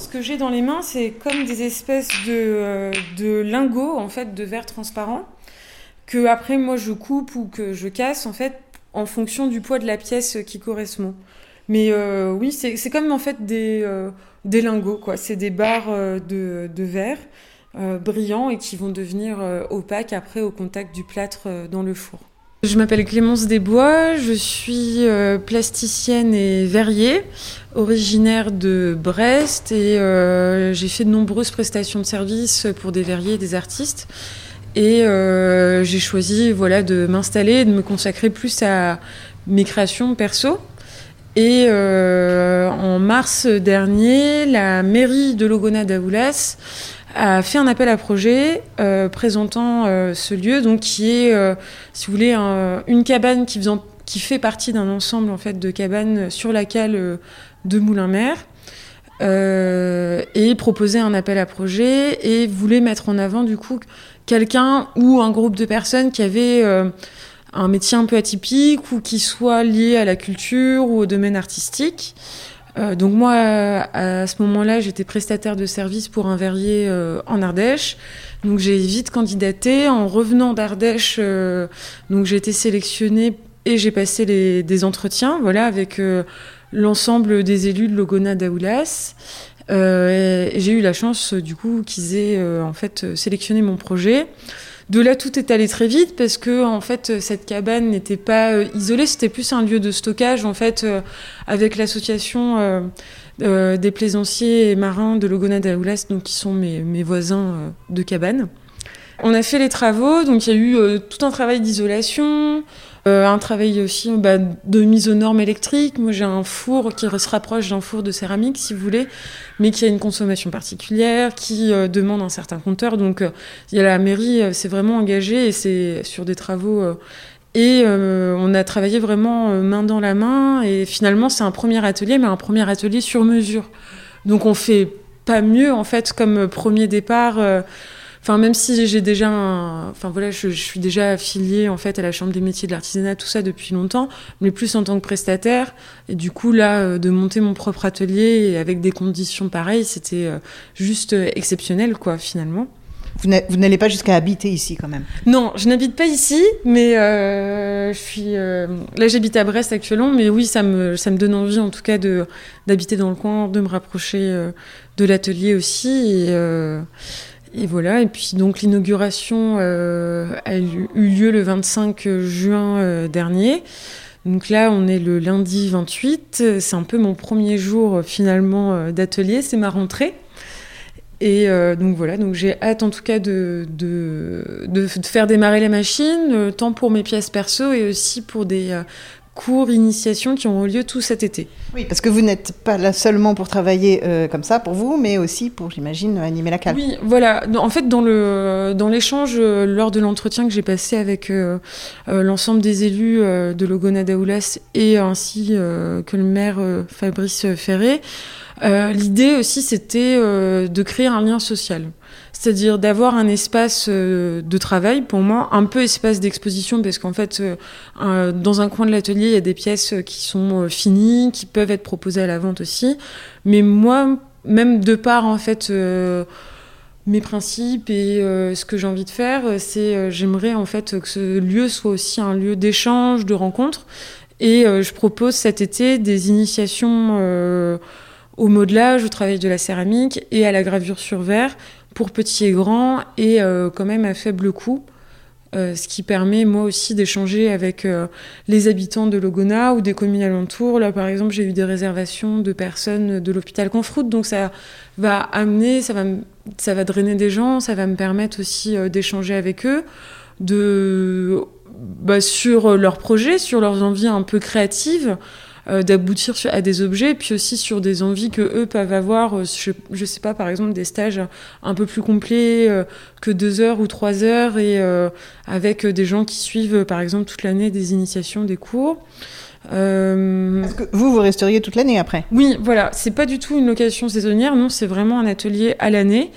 Ce que j'ai dans les mains, c'est comme des espèces de lingots, en fait, de verre transparent, que après moi je coupe ou que je casse, en fait, en fonction du poids de la pièce qui correspond. Mais oui, c'est comme en fait des lingots, quoi. C'est des barres de verre brillants et qui vont devenir opaques après au contact du plâtre dans le four. Je m'appelle Clémence Desbois, je suis plasticienne et verrier, originaire de Brest et j'ai fait de nombreuses prestations de services pour des verriers et des artistes. Et j'ai choisi de m'installer et de me consacrer plus à mes créations perso. Et en mars dernier, la mairie de Logona-Daoulas a fait un appel à projet présentant ce lieu, donc qui est, si vous voulez, une cabane qui fait partie d'un ensemble en fait de cabanes sur la cale de Moulins-Mer, et proposait un appel à projet et voulait mettre en avant du coup quelqu'un ou un groupe de personnes qui avaient un métier un peu atypique ou qui soit lié à la culture ou au domaine artistique. Donc moi, à ce moment-là, j'étais prestataire de service pour un verrier en Ardèche. Donc j'ai vite candidaté. En revenant d'Ardèche, donc j'ai été sélectionnée et j'ai passé des entretiens, avec l'ensemble des élus de Logona-Daoulas. Et j'ai eu la chance, du coup, qu'ils aient sélectionné mon projet. De là, tout est allé très vite parce que, en fait, cette cabane n'était pas isolée, c'était plus un lieu de stockage, en fait, avec l'association des plaisanciers et marins de Logona-Daoulas, donc qui sont mes voisins de cabane. On a fait les travaux, donc il y a eu tout un travail d'isolation, un travail aussi de mise aux normes électriques. Moi, j'ai un four qui se rapproche d'un four de céramique, si vous voulez, mais qui a une consommation particulière, qui demande un certain compteur. Donc, la mairie s'est vraiment engagée et c'est sur des travaux. On a travaillé vraiment main dans la main. Et finalement, c'est un premier atelier, mais un premier atelier sur mesure. Donc, on fait pas mieux, en fait, comme premier départ. Même si j'ai déjà je suis déjà affiliée en fait à la Chambre des métiers de l'artisanat, tout ça depuis longtemps, mais plus en tant que prestataire. Et du coup là, de monter mon propre atelier et avec des conditions pareilles, c'était juste exceptionnel quoi finalement. Vous n'allez pas jusqu'à habiter ici quand même? Non, je n'habite pas ici, mais là j'habite à Brest actuellement, mais oui ça me donne envie en tout cas d'habiter dans le coin, de me rapprocher de l'atelier aussi. Et voilà, et puis donc l'inauguration a eu lieu le 25 juin dernier. Donc là, on est le lundi 28. C'est un peu mon premier jour finalement d'atelier, c'est ma rentrée. Et donc voilà, donc j'ai hâte en tout cas de faire démarrer la machine, tant pour mes pièces perso et aussi pour des cours, initiations qui auront lieu tout cet été. Oui, parce que vous n'êtes pas là seulement pour travailler comme ça pour vous, mais aussi pour, j'imagine, animer la cale. Oui, voilà. En fait, dans l'échange, lors de l'entretien que j'ai passé avec l'ensemble des élus de Logona-Daoulas et ainsi que le maire Fabrice Ferré, l'idée aussi, c'était de créer un lien social. C'est-à-dire d'avoir un espace de travail, pour moi, un peu espace d'exposition, parce qu'en fait, dans un coin de l'atelier, il y a des pièces qui sont finies, qui peuvent être proposées à la vente aussi. Mais moi, même de par, en fait, mes principes et ce que j'ai envie de faire, j'aimerais, en fait, que ce lieu soit aussi un lieu d'échange, de rencontre. Et je propose cet été des initiations au modelage, au travail de la céramique et à la gravure sur verre, pour petits et grands, et quand même à faible coût, ce qui permet moi aussi d'échanger avec les habitants de Logona ou des communes alentours. Là par exemple j'ai eu des réservations de personnes de l'hôpital Confroute, donc ça va drainer des gens, ça va me permettre aussi d'échanger avec eux, sur leurs projets, sur leurs envies un peu créatives, d'aboutir à des objets, puis aussi sur des envies que eux peuvent avoir, je sais pas, par exemple des stages un peu plus complets que 2 heures ou 3 heures, et avec des gens qui suivent par exemple toute l'année des initiations, des cours. Est-ce que vous resteriez toute l'année après? Oui, voilà, c'est pas du tout une location saisonnière, non, c'est vraiment un atelier à l'année.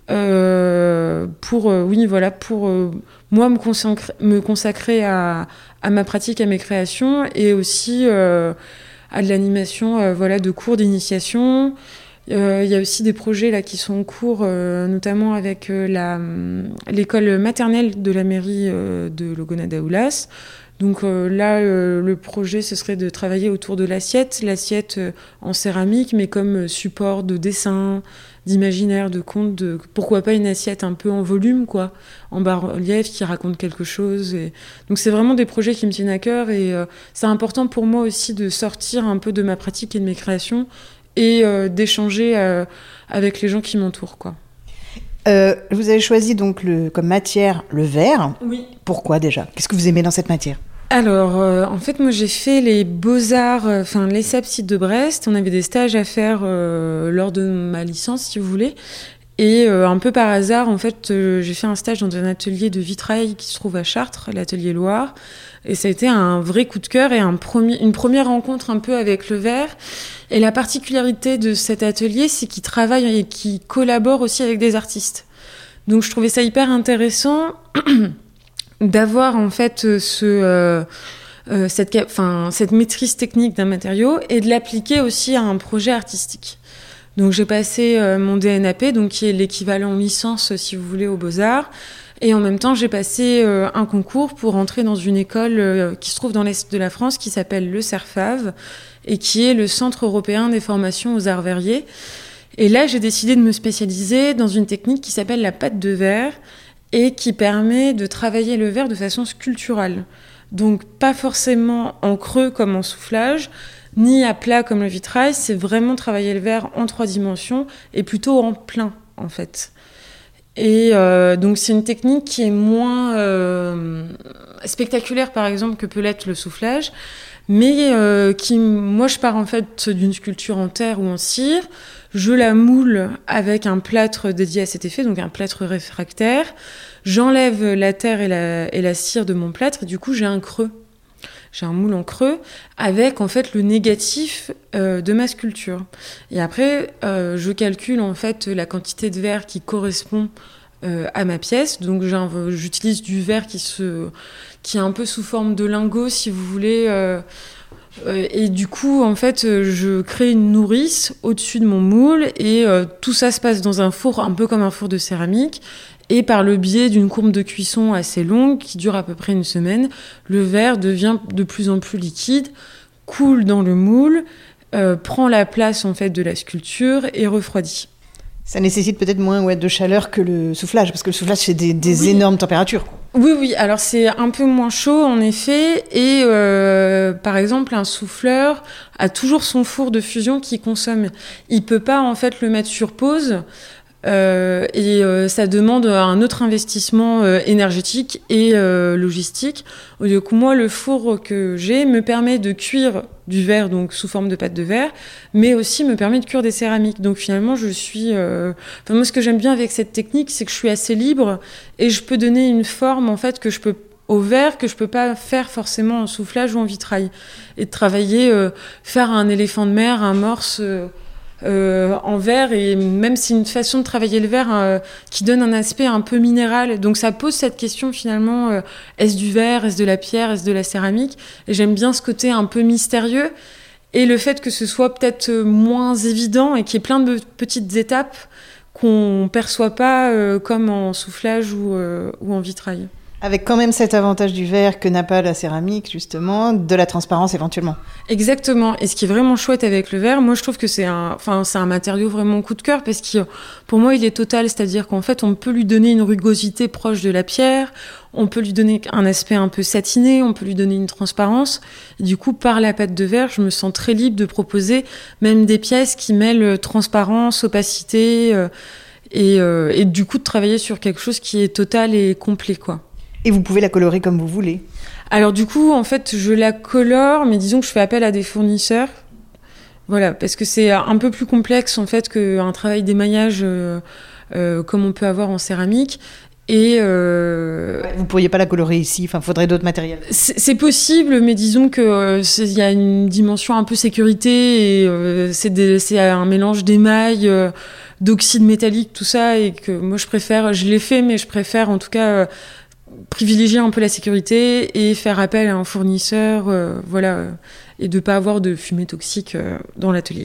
Pour moi me consacrer à ma pratique, à mes créations, et aussi à de l'animation de cours d'initiation, Il y a aussi des projets là qui sont en cours, notamment avec l'école maternelle de la mairie de Logonada-Oulas. Donc là, le projet, ce serait de travailler autour de l'assiette en céramique, mais comme support de dessin, d'imaginaire, de conte, pourquoi pas une assiette un peu en volume, quoi, en bas-relief, qui raconte quelque chose. Donc c'est vraiment des projets qui me tiennent à cœur, et c'est important pour moi aussi de sortir un peu de ma pratique et de mes créations, et d'échanger avec les gens qui m'entourent, quoi. Vous avez choisi donc comme matière le verre. Oui. Pourquoi déjà ? Qu'est-ce que vous aimez dans cette matière ? Alors, en fait, moi, j'ai fait les Beaux-Arts, l'ESSEP site de Brest. On avait des stages à faire lors de ma licence, si vous voulez. Et un peu par hasard, en fait, j'ai fait un stage dans un atelier de vitrail qui se trouve à Chartres, l'atelier Loire. Et ça a été un vrai coup de cœur et une première rencontre un peu avec le verre. Et la particularité de cet atelier, c'est qu'il travaille et qu'il collabore aussi avec des artistes. Donc je trouvais ça hyper intéressant d'avoir en fait cette maîtrise technique d'un matériau et de l'appliquer aussi à un projet artistique. Donc j'ai passé mon DNAP, donc qui est l'équivalent licence si vous voulez aux Beaux-Arts. Et en même temps, j'ai passé un concours pour entrer dans une école qui se trouve dans l'Est de la France, qui s'appelle le CERFAV, et qui est le Centre européen des formations aux arts verriers. Et là, j'ai décidé de me spécialiser dans une technique qui s'appelle la pâte de verre, et qui permet de travailler le verre de façon sculpturale. Donc, pas forcément en creux comme en soufflage, ni à plat comme le vitrail, c'est vraiment travailler le verre en 3 dimensions, et plutôt en plein, en fait. Et donc c'est une technique qui est moins spectaculaire par exemple que peut l'être le soufflage, mais moi je pars en fait d'une sculpture en terre ou en cire, je la moule avec un plâtre dédié à cet effet, donc un plâtre réfractaire, j'enlève la terre et la cire de mon plâtre et du coup j'ai un creux. J'ai un moule en creux avec en fait le négatif de ma sculpture. Et après, je calcule en fait la quantité de verre qui correspond à ma pièce. Donc j'utilise du verre qui est un peu sous forme de lingot, si vous voulez. Et du coup, en fait, je crée une nourrice au-dessus de mon moule et tout ça se passe dans un four, un peu comme un four de céramique. Et par le biais d'une courbe de cuisson assez longue, qui dure à peu près une semaine, le verre devient de plus en plus liquide, coule dans le moule, prend la place en fait de la sculpture et refroidit. Ça nécessite peut-être moins de chaleur que le soufflage, parce que le soufflage, c'est des énormes températures. Oui, alors c'est un peu moins chaud en effet, et par exemple un souffleur a toujours son four de fusion qu'il consomme. Il peut pas en fait le mettre sur pause. Ça demande un autre investissement énergétique et logistique. Du coup, moi, le four que j'ai me permet de cuire du verre, donc sous forme de pâte de verre, mais aussi me permet de cuire des céramiques. Donc finalement, moi, ce que j'aime bien avec cette technique, c'est que je suis assez libre et je peux donner une forme en fait au verre que je peux pas faire forcément en soufflage ou en vitrail. Et de travailler, faire un éléphant de mer, un morse. En verre, et même c'est une façon de travailler le verre qui donne un aspect un peu minéral. Donc ça pose cette question finalement, est-ce du verre, est-ce de la pierre, est-ce de la céramique ? Et j'aime bien ce côté un peu mystérieux et le fait que ce soit peut-être moins évident et qu'il y ait plein de petites étapes qu'on perçoit pas comme en soufflage ou en vitrail. Avec quand même cet avantage du verre que n'a pas la céramique, justement, de la transparence éventuellement. Exactement. Et ce qui est vraiment chouette avec le verre, moi je trouve que c'est un matériau vraiment coup de cœur parce que pour moi il est total, c'est-à-dire qu'en fait on peut lui donner une rugosité proche de la pierre, on peut lui donner un aspect un peu satiné, on peut lui donner une transparence. Et du coup, par la pâte de verre, je me sens très libre de proposer même des pièces qui mêlent transparence, opacité et du coup de travailler sur quelque chose qui est total et complet, quoi. Et vous pouvez la colorer comme vous voulez. Alors du coup, en fait, je la colore, mais disons que je fais appel à des fournisseurs. Voilà, parce que c'est un peu plus complexe en fait qu'un travail d'émaillage comme on peut avoir en céramique. Et vous pourriez pas la colorer ici, enfin, faudrait d'autres matériels. C'est possible, mais disons que y a une dimension un peu sécurité et c'est un mélange d'émail, d'oxyde métallique, tout ça, et que moi je l'ai fait, mais je préfère en tout cas privilégier un peu la sécurité et faire appel à un fournisseur, et de pas avoir de fumée toxique dans l'atelier.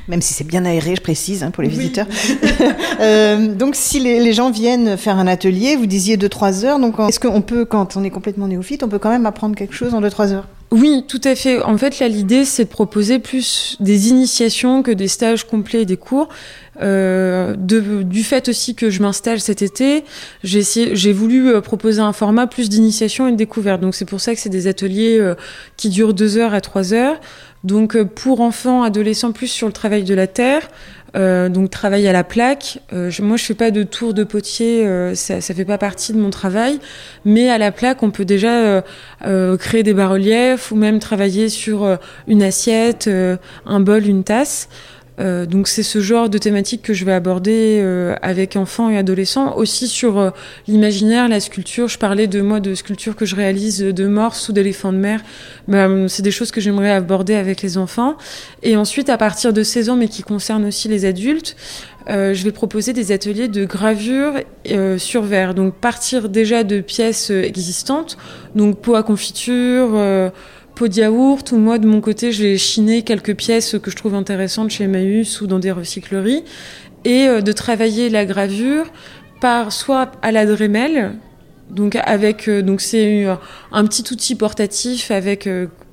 Même si c'est bien aéré, je précise, pour les visiteurs. Donc, si les gens viennent faire un atelier, vous disiez 2-3 heures, donc est-ce qu'on peut, quand on est complètement néophyte, on peut quand même apprendre quelque chose en 2-3 heures ? Oui, tout à fait. En fait, là, l'idée, c'est de proposer plus des initiations que des stages complets et des cours. Du fait aussi que je m'installe cet été, j'ai voulu proposer un format plus d'initiation et de découverte. Donc, c'est pour ça que c'est des ateliers qui durent 2 heures à 3 heures. Donc, pour enfants, adolescents, plus sur le travail de la terre. Donc travail à la plaque. Moi, je fais pas de tour de potier, ça fait pas partie de mon travail. Mais à la plaque, on peut déjà créer des bas-reliefs ou même travailler sur une assiette, un bol, une tasse. Donc c'est ce genre de thématique que je vais aborder avec enfants et adolescents. Aussi sur l'imaginaire, la sculpture. Je parlais de sculptures que je réalise de morses ou d'éléphants de mer. C'est des choses que j'aimerais aborder avec les enfants. Et ensuite, à partir de 16 ans, mais qui concernent aussi les adultes, je vais proposer des ateliers de gravure sur verre. Donc partir déjà de pièces existantes, donc pot à confiture, pot de yaourt, ou moi de mon côté j'ai chiné quelques pièces que je trouve intéressantes chez Emmaüs ou dans des recycleries, et de travailler la gravure soit à la Dremel, donc c'est un petit outil portatif avec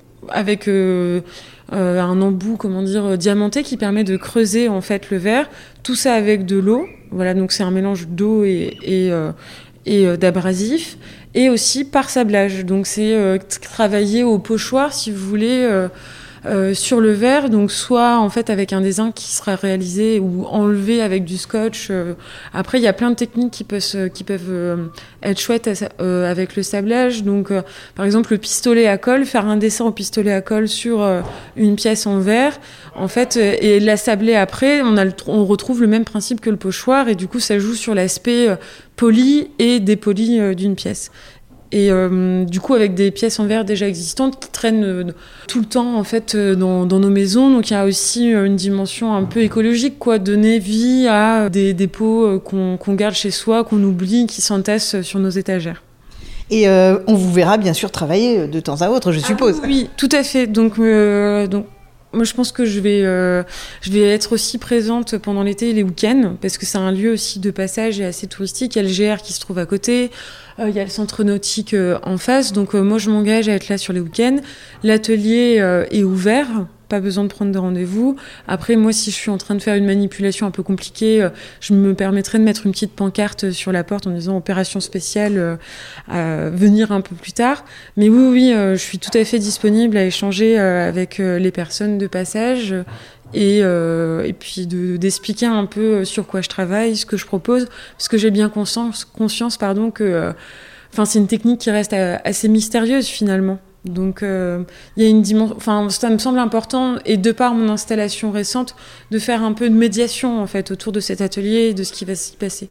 un embout diamanté qui permet de creuser en fait le verre, tout ça avec de l'eau. Voilà, donc c'est un mélange d'eau et d'abrasif. Et aussi par sablage. Donc c'est travailler au pochoir, si vous voulez, sur le verre. Donc soit en fait avec un dessin qui sera réalisé ou enlevé avec du scotch. Après, il y a plein de techniques qui peuvent être chouettes avec le sablage. Donc par exemple le pistolet à colle, faire un dessin au pistolet à colle sur une pièce en verre, en fait, et la sabler après, on retrouve le même principe que le pochoir, et du coup ça joue sur l'aspect poli et dépoli d'une pièce. Et du coup avec des pièces en verre déjà existantes qui traînent tout le temps en fait dans nos maisons. Donc il y a aussi une dimension un peu écologique, donner vie à des pots qu'on garde chez soi, qu'on oublie, qui s'entassent sur nos étagères. Et on vous verra bien sûr travailler de temps à autre, je suppose. Oui, tout à fait. Donc moi, je pense que je vais être aussi présente pendant l'été et les week-ends, parce que c'est un lieu aussi de passage et assez touristique. Il y a le GR qui se trouve à côté, il y a le centre nautique en face. Donc moi, je m'engage à être là sur les week-ends. L'atelier est ouvert, pas besoin de prendre de rendez-vous. Après, moi, si je suis en train de faire une manipulation un peu compliquée, je me permettrai de mettre une petite pancarte sur la porte en disant « Opération spéciale, venir un peu plus tard ». Mais oui, je suis tout à fait disponible à échanger avec les personnes de passage et puis d'expliquer un peu sur quoi je travaille, ce que je propose, parce que j'ai bien conscience que c'est une technique qui reste assez mystérieuse finalement. Donc il y a une dimension, ça me semble important, et de par mon installation récente, de faire un peu de médiation en fait autour de cet atelier et de ce qui va s'y passer.